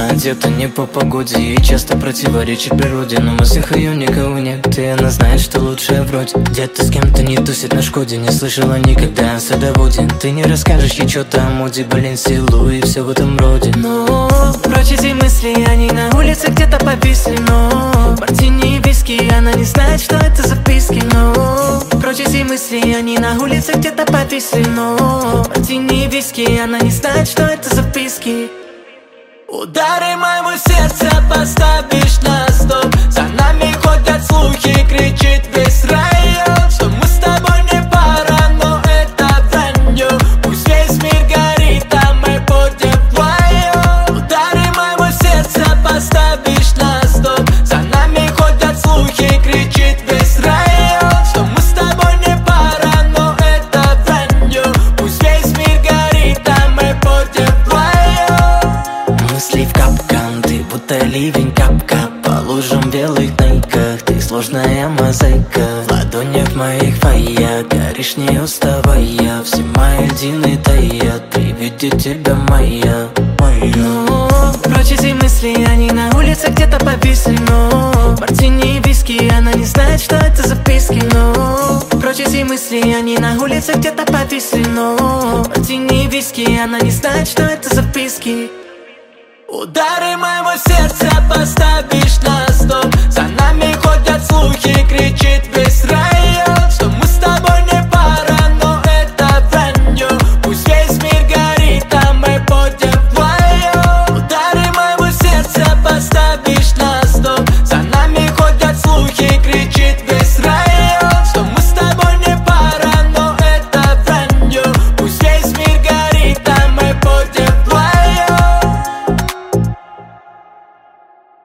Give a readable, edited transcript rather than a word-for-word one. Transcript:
Она одета не по погоде и часто противоречит природе, но в мыслях ее никого нет, и она знает, что лучшая вроде. Где-то с кем-то не тусит на Шкоде, не слышала никогда о садоводе. Ты не расскажешь ей что-то о моде, Баленсиалу и все в этом роде. Но прочь эти мысли, они на улице где-то повисли. Но мартини и виски, она не знает, что это записки. Но прочь эти мысли, они на улице где-то повисли. Но мартини и виски, она не знает, что это записки. Удары моего сердца поставишь на стоп. За нами ходят слухи, кричит весь район, что мы с тобой не пара, но это вранье. Пусть весь мир горит, а мы будем вдвоем. Удары моего сердца поставишь на стоп. За нами ходят слухи, кричит весь район, что мы с тобой не пара, но это вранье. Пусть весь мир горит, а мы будем вдвоем. Мысли в капкан, ты будто ливень, кап-кап по лужам в белых найках. Ты сложная мозаика, в ладонях моих твоя. Горишь не уставая, все мои льдины таят при виде тебя моя. Но прочь эти мысли, они на улице где-то повисли. Но мартини и виски, она не знает, что это записки. Но прочь эти мысли, они на улице где-то повисли. Но мартини и виски, она не знает, что это записки. Удары моего сердца поставишь на стоп. За нами ходят слухи, кричит весь рай.